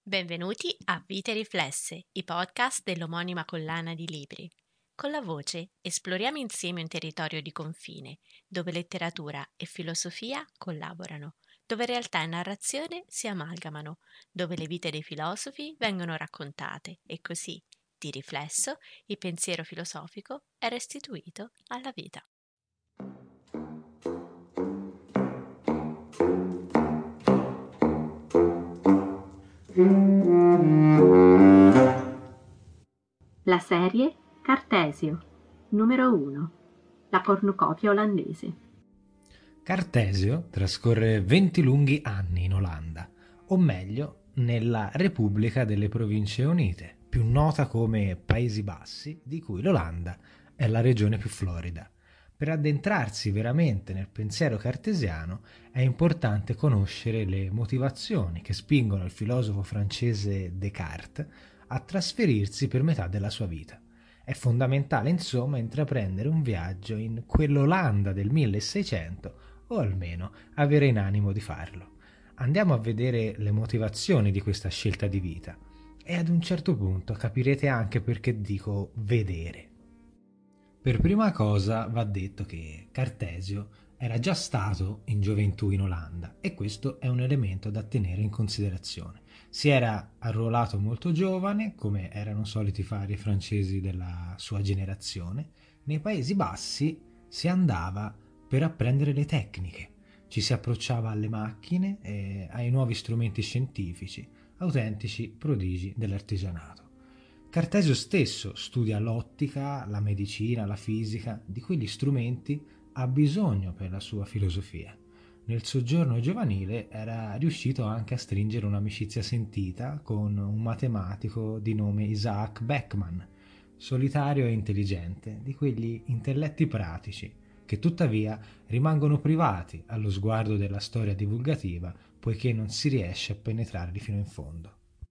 Benvenuti a Vite Riflesse, i podcast dell'omonima collana di libri. Con la voce esploriamo insieme un territorio di confine, dove letteratura e filosofia collaborano, dove realtà e narrazione si amalgamano, dove le vite dei filosofi vengono raccontate e così, di riflesso, il pensiero filosofico è restituito alla vita. La serie Cartesio, numero 1, la cornucopia olandese. Cartesio trascorre 20 lunghi anni in Olanda, o meglio, nella Repubblica delle Province Unite, più nota come Paesi Bassi, di cui l'Olanda è la regione più florida. Per addentrarsi veramente nel pensiero cartesiano è importante conoscere le motivazioni che spingono il filosofo francese Descartes a trasferirsi per metà della sua vita. È fondamentale, insomma, intraprendere un viaggio in quell'Olanda del 1600, o almeno avere in animo di farlo. Andiamo a vedere le motivazioni di questa scelta di vita e ad un certo punto capirete anche perché dico vedere. Per prima cosa va detto che Cartesio era già stato in gioventù in Olanda e questo è un elemento da tenere in considerazione. Si era arruolato molto giovane, come erano soliti fare i francesi della sua generazione. Nei Paesi Bassi si andava per apprendere le tecniche, ci si approcciava alle macchine e ai nuovi strumenti scientifici, autentici prodigi dell'artigianato. Cartesio stesso studia l'ottica, la medicina, la fisica, di quegli strumenti ha bisogno per la sua filosofia. Nel soggiorno giovanile era riuscito anche a stringere un'amicizia sentita con un matematico di nome Isaac Beckmann, solitario e intelligente, di quegli intelletti pratici che tuttavia rimangono privati allo sguardo della storia divulgativa poiché non si riesce a penetrarli fino in fondo.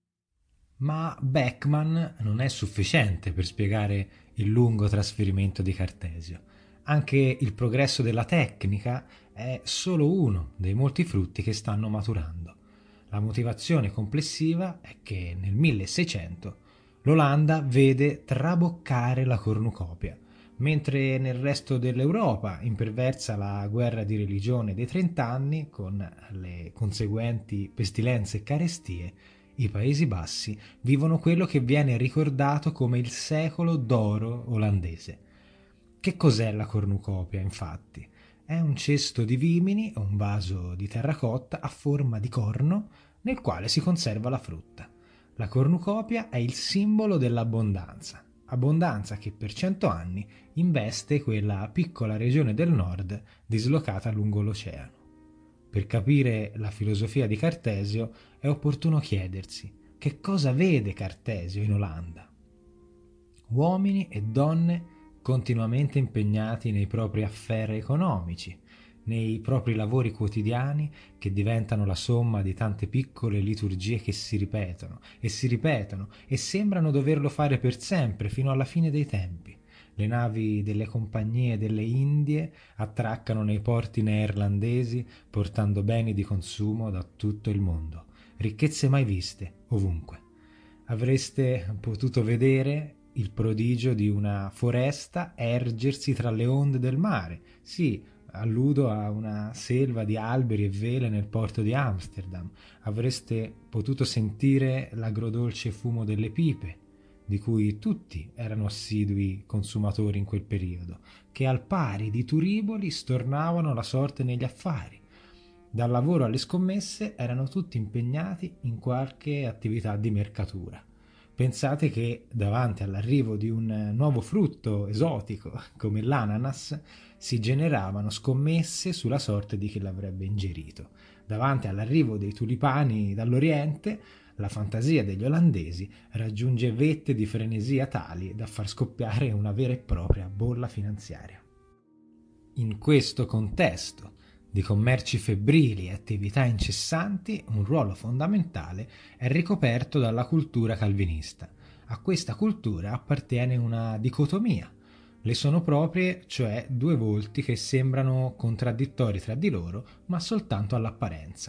Ma Beckmann non è sufficiente per spiegare il lungo trasferimento di Cartesio. Anche il progresso della tecnica è solo uno dei molti frutti che stanno maturando. La motivazione complessiva è che nel 1600 l'Olanda vede traboccare la cornucopia, mentre nel resto dell'Europa imperversa la guerra di religione dei 30 anni con le conseguenti pestilenze e carestie. I Paesi Bassi vivono quello che viene ricordato come il secolo d'oro olandese. Che cos'è la cornucopia, infatti? È un cesto di vimini o un vaso di terracotta a forma di corno nel quale si conserva la frutta. La cornucopia è il simbolo dell'abbondanza, abbondanza che per 100 anni investe quella piccola regione del nord dislocata lungo l'oceano. Per capire la filosofia di Cartesio è opportuno chiedersi che cosa vede Cartesio in Olanda. Uomini e donne continuamente impegnati nei propri affari economici, nei propri lavori quotidiani che diventano la somma di tante piccole liturgie che si ripetono e sembrano doverlo fare per sempre fino alla fine dei tempi. Le navi delle compagnie delle Indie attraccano nei porti neerlandesi portando beni di consumo da tutto il mondo, ricchezze mai viste ovunque. Avreste potuto vedere il prodigio di una foresta ergersi tra le onde del mare. Sì, alludo a una selva di alberi e vele nel porto di Amsterdam. Avreste potuto sentire l'agrodolce fumo delle pipe, di cui tutti erano assidui consumatori in quel periodo, che al pari di turiboli stornavano la sorte negli affari. Dal lavoro alle scommesse erano tutti impegnati in qualche attività di mercatura. Pensate che davanti all'arrivo di un nuovo frutto esotico come l'ananas si generavano scommesse sulla sorte di chi l'avrebbe ingerito. Davanti all'arrivo dei tulipani dall'Oriente la fantasia degli olandesi raggiunge vette di frenesia tali da far scoppiare una vera e propria bolla finanziaria. In questo contesto di commerci febbrili e attività incessanti, un ruolo fondamentale è ricoperto dalla cultura calvinista. A questa cultura appartiene una dicotomia. Le sono proprie, cioè due volti che sembrano contraddittori tra di loro, ma soltanto all'apparenza.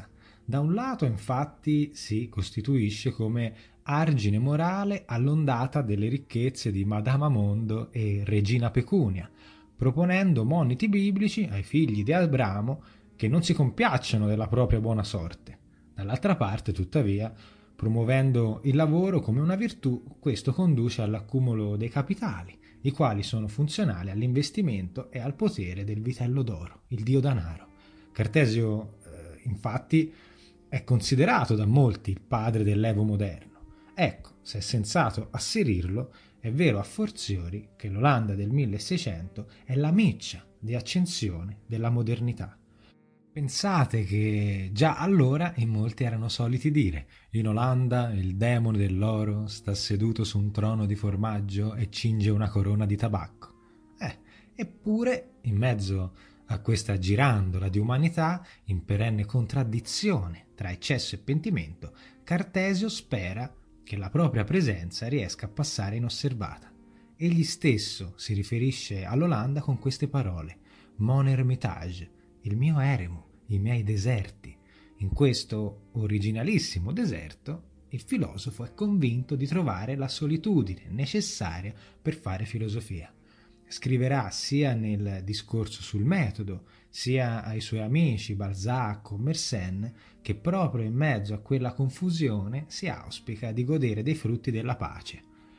Da un lato, infatti, si costituisce come argine morale all'ondata delle ricchezze di Madama Mondo e Regina Pecunia, proponendo moniti biblici ai figli di Abramo che non si compiacciono della propria buona sorte. Dall'altra parte, tuttavia, promuovendo il lavoro come una virtù, questo conduce all'accumulo dei capitali, i quali sono funzionali all'investimento e al potere del vitello d'oro, il dio danaro. Cartesio, infatti, è considerato da molti il padre dell'Evo moderno. Ecco, se è sensato asserirlo, è vero a forziori che l'Olanda del 1600 è la miccia di accensione della modernità. Pensate che già allora in molti erano soliti dire: in Olanda il demone dell'oro sta seduto su un trono di formaggio e cinge una corona di tabacco. Eppure, in mezzo a questa girandola di umanità, in perenne contraddizione tra eccesso e pentimento, Cartesio spera che la propria presenza riesca a passare inosservata. Egli stesso si riferisce all'Olanda con queste parole: Mon Hermitage, il mio eremo, i miei deserti. In questo originalissimo deserto il filosofo è convinto di trovare la solitudine necessaria per fare filosofia. Scriverà sia nel discorso sul metodo, sia ai suoi amici Balzac o Mersenne, che proprio in mezzo a quella confusione si auspica di godere dei frutti della pace.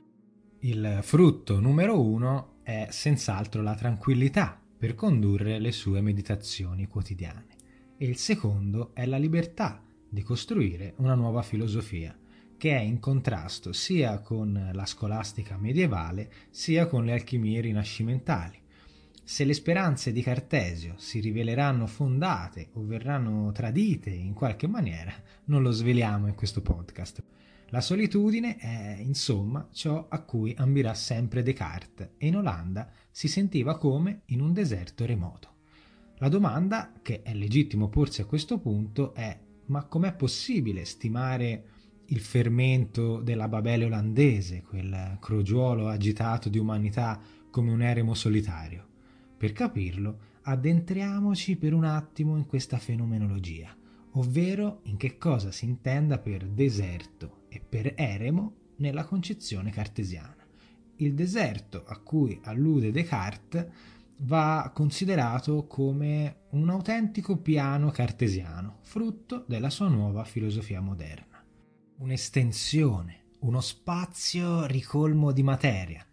Il frutto numero 1 è senz'altro la tranquillità per condurre le sue meditazioni quotidiane, e il secondo è la libertà di costruire una nuova filosofia, che è in contrasto sia con la scolastica medievale sia con le alchimie rinascimentali. Se le speranze di Cartesio si riveleranno fondate o verranno tradite in qualche maniera, non lo sveliamo in questo podcast. La solitudine è, insomma, ciò a cui ambirà sempre Descartes, e in Olanda si sentiva come in un deserto remoto. La domanda che è legittimo porsi a questo punto è: ma com'è possibile stimare il fermento della Babele olandese, quel crogiuolo agitato di umanità, come un eremo solitario? Per capirlo, addentriamoci per un attimo in questa fenomenologia, ovvero in che cosa si intenda per deserto e per eremo nella concezione cartesiana. Il deserto a cui allude Descartes va considerato come un autentico piano cartesiano, frutto della sua nuova filosofia moderna. Un'estensione, uno spazio ricolmo di materia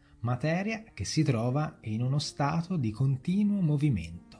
che si trova in uno stato di continuo movimento.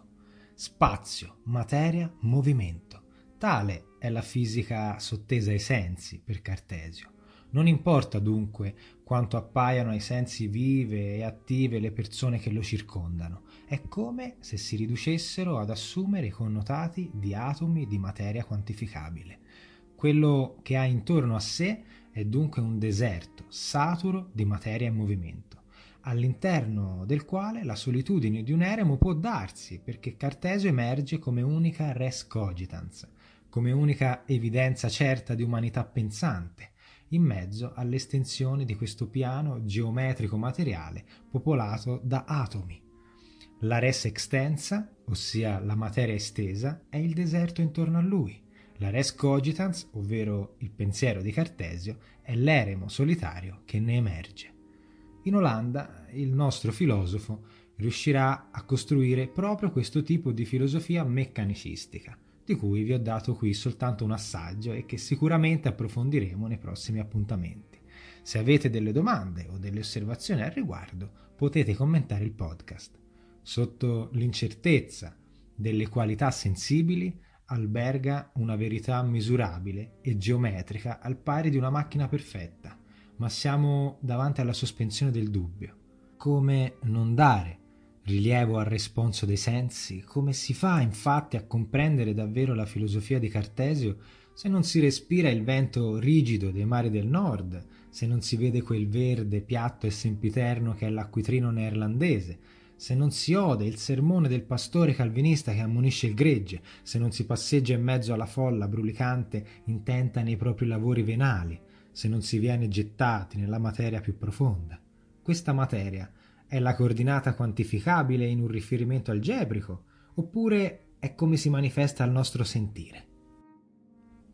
Spazio, materia, movimento. Tale è la fisica sottesa ai sensi per Cartesio. Non importa dunque quanto appaiano ai sensi vive e attive le persone che lo circondano, è come se si riducessero ad assumere i connotati di atomi di materia quantificabile. Quello che ha intorno a sé è dunque un deserto saturo di materia in movimento, all'interno del quale la solitudine di un eremo può darsi, perché Cartesio emerge come unica res cogitans, come unica evidenza certa di umanità pensante, in mezzo all'estensione di questo piano geometrico materiale popolato da atomi. La res extensa, ossia la materia estesa, è il deserto intorno a lui. La res cogitans, ovvero il pensiero di Cartesio, è l'eremo solitario che ne emerge. In Olanda il nostro filosofo riuscirà a costruire proprio questo tipo di filosofia meccanicistica, di cui vi ho dato qui soltanto un assaggio e che sicuramente approfondiremo nei prossimi appuntamenti. Se avete delle domande o delle osservazioni al riguardo, potete commentare il podcast. Sotto l'incertezza delle qualità sensibili alberga una verità misurabile e geometrica al pari di una macchina perfetta, ma siamo davanti alla sospensione del dubbio. Come non dare rilievo al responso dei sensi? Come si fa infatti a comprendere davvero la filosofia di Cartesio se non si respira il vento rigido dei mari del nord, se non si vede quel verde piatto e sempiterno che è l'acquitrino neerlandese, se non si ode il sermone del pastore calvinista che ammonisce il gregge, se non si passeggia in mezzo alla folla brulicante intenta nei propri lavori venali, se non si viene gettati nella materia più profonda. Questa materia è la coordinata quantificabile in un riferimento algebrico, oppure è come si manifesta al nostro sentire?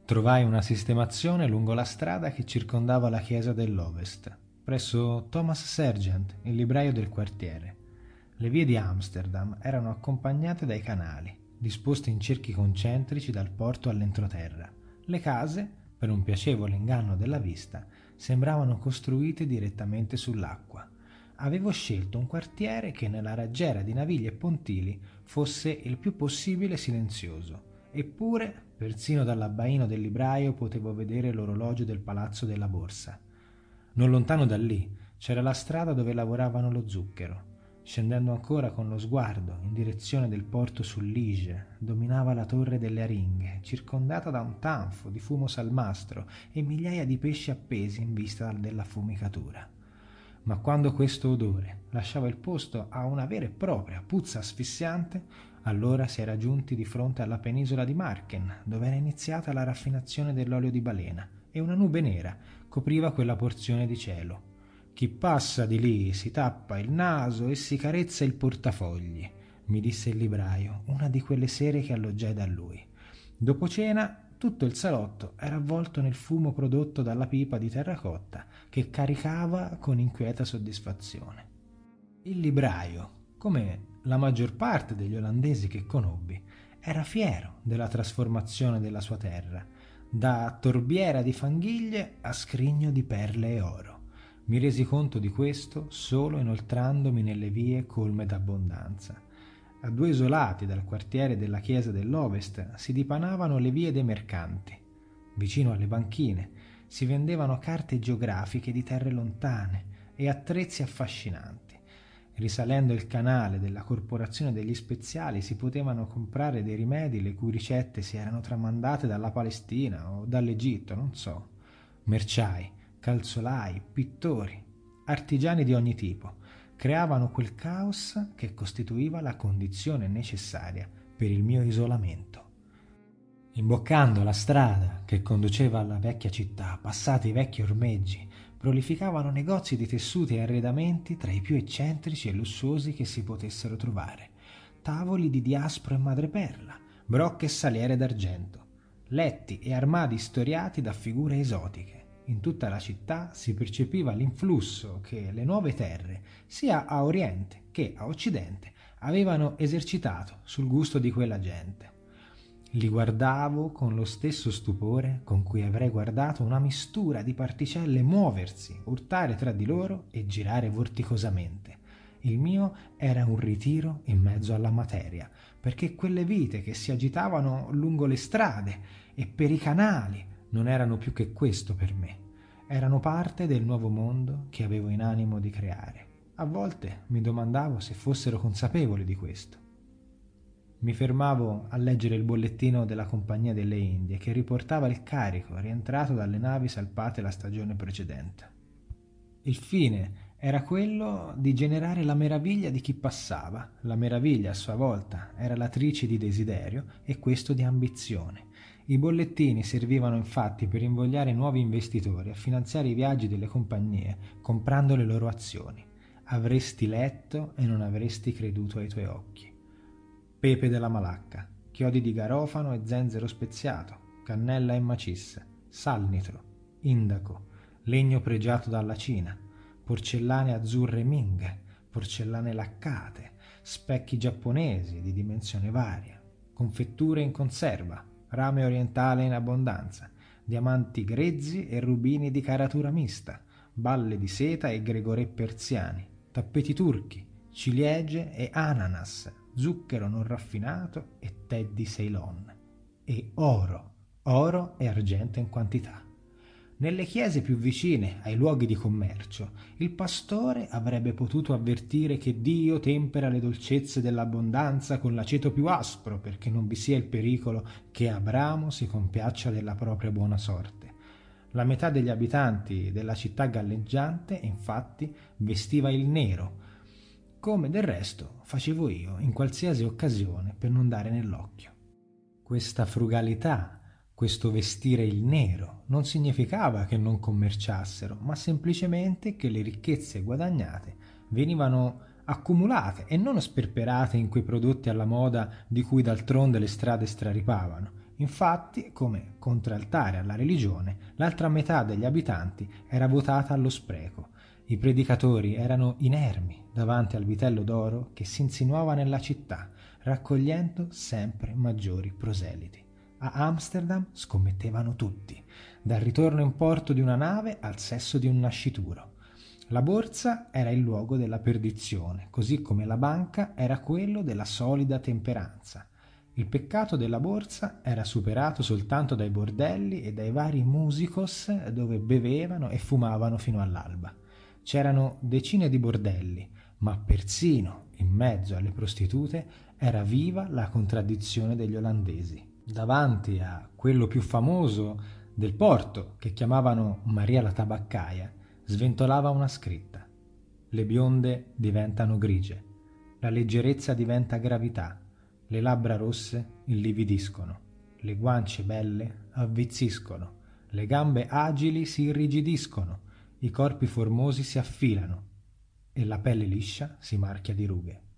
Trovai una sistemazione lungo la strada che circondava la chiesa dell'Ovest, presso Thomas Sargent, il libraio del quartiere. Le vie di Amsterdam erano accompagnate dai canali, disposti in cerchi concentrici dal porto all'entroterra. Le case, per un piacevole inganno della vista, sembravano costruite direttamente sull'acqua. Avevo scelto un quartiere che nella raggiera di navigli e pontili fosse il più possibile silenzioso. Eppure, persino dall'abbaino del libraio potevo vedere l'orologio del palazzo della borsa. Non lontano da lì c'era la strada dove lavoravano lo zucchero. Scendendo ancora con lo sguardo in direzione del porto sul Lige, dominava la torre delle Aringhe, circondata da un tanfo di fumo salmastro e migliaia di pesci appesi in vista della fumicatura. Ma quando questo odore lasciava il posto a una vera e propria puzza asfissiante, allora si era giunti di fronte alla penisola di Marken, dove era iniziata la raffinazione dell'olio di balena, e una nube nera copriva quella porzione di cielo. Chi passa di lì si tappa il naso e si carezza il portafogli, mi disse il libraio, una di quelle sere che alloggiai da lui. Dopo cena tutto il salotto era avvolto nel fumo prodotto dalla pipa di terracotta che caricava con inquieta soddisfazione. Il libraio, come la maggior parte degli olandesi che conobbi, era fiero della trasformazione della sua terra, da torbiera di fanghiglie a scrigno di perle e oro. Mi resi conto di questo solo inoltrandomi nelle vie colme d'abbondanza. A 2 isolati dal quartiere della chiesa dell'Ovest si dipanavano le vie dei mercanti. Vicino alle banchine si vendevano carte geografiche di terre lontane e attrezzi affascinanti. Risalendo il canale della corporazione degli speziali si potevano comprare dei rimedi le cui ricette si erano tramandate dalla Palestina o dall'Egitto, non so. Merciai, calzolai, pittori, artigiani di ogni tipo creavano quel caos che costituiva la condizione necessaria per il mio isolamento. Imboccando la strada che conduceva alla vecchia città, passati i vecchi ormeggi, prolificavano negozi di tessuti e arredamenti tra i più eccentrici e lussuosi che si potessero trovare. Tavoli di diaspro e madreperla, brocche e saliere d'argento, letti e armadi storiati da figure esotiche. In tutta la città si percepiva l'influsso che le nuove terre, sia a oriente che a occidente, avevano esercitato sul gusto di quella gente. Li guardavo con lo stesso stupore con cui avrei guardato una mistura di particelle muoversi, urtare tra di loro e girare vorticosamente. Il mio era un ritiro in mezzo alla materia, perché quelle vite che si agitavano lungo le strade e per i canali non erano più che questo per me. Erano parte del nuovo mondo che avevo in animo di creare. A volte mi domandavo se fossero consapevoli di questo. Mi fermavo a leggere il bollettino della Compagnia delle Indie che riportava il carico rientrato dalle navi salpate la stagione precedente. Il fine era quello di generare la meraviglia di chi passava. La meraviglia a sua volta era latrice di desiderio e questo di ambizione. I bollettini servivano infatti per invogliare nuovi investitori a finanziare i viaggi delle compagnie comprando le loro azioni. Avresti letto e non avresti creduto ai tuoi occhi. Pepe della Malacca, chiodi di garofano e zenzero speziato, cannella e macisse, salnitro, indaco, legno pregiato dalla Cina, porcellane azzurre Ming, porcellane laccate, specchi giapponesi di dimensione varia, confetture in conserva, rame orientale in abbondanza, diamanti grezzi e rubini di caratura mista, balle di seta e gregorè persiani, tappeti turchi, ciliegie e ananas, zucchero non raffinato e tè di Ceylon. E oro e argento in quantità. Nelle chiese più vicine ai luoghi di commercio, il pastore avrebbe potuto avvertire che Dio tempera le dolcezze dell'abbondanza con l'aceto più aspro perché non vi sia il pericolo che Abramo si compiaccia della propria buona sorte. La metà degli abitanti della città galleggiante, infatti, vestiva il nero, come del resto facevo io in qualsiasi occasione per non dare nell'occhio. Questa frugalità, questo vestire il nero, non significava che non commerciassero, ma semplicemente che le ricchezze guadagnate venivano accumulate e non sperperate in quei prodotti alla moda di cui d'altronde le strade straripavano. Infatti, come contraltare alla religione, l'altra metà degli abitanti era votata allo spreco. I predicatori erano inermi davanti al vitello d'oro che si insinuava nella città, raccogliendo sempre maggiori proseliti. A Amsterdam scommettevano tutti, dal ritorno in porto di una nave al sesso di un nascituro. La borsa era il luogo della perdizione, così come la banca era quello della solida temperanza. Il peccato della borsa era superato soltanto dai bordelli e dai vari musicos dove bevevano e fumavano fino all'alba. C'erano decine di bordelli, ma persino in mezzo alle prostitute era viva la contraddizione degli olandesi. Davanti a quello più famoso del porto, che chiamavano Maria la tabaccaia, sventolava una scritta: le bionde diventano grigie, la leggerezza diventa gravità, le labbra rosse illividiscono, le guance belle avvizziscono, le gambe agili si irrigidiscono, i corpi formosi si affilano e la pelle liscia si marchia di rughe.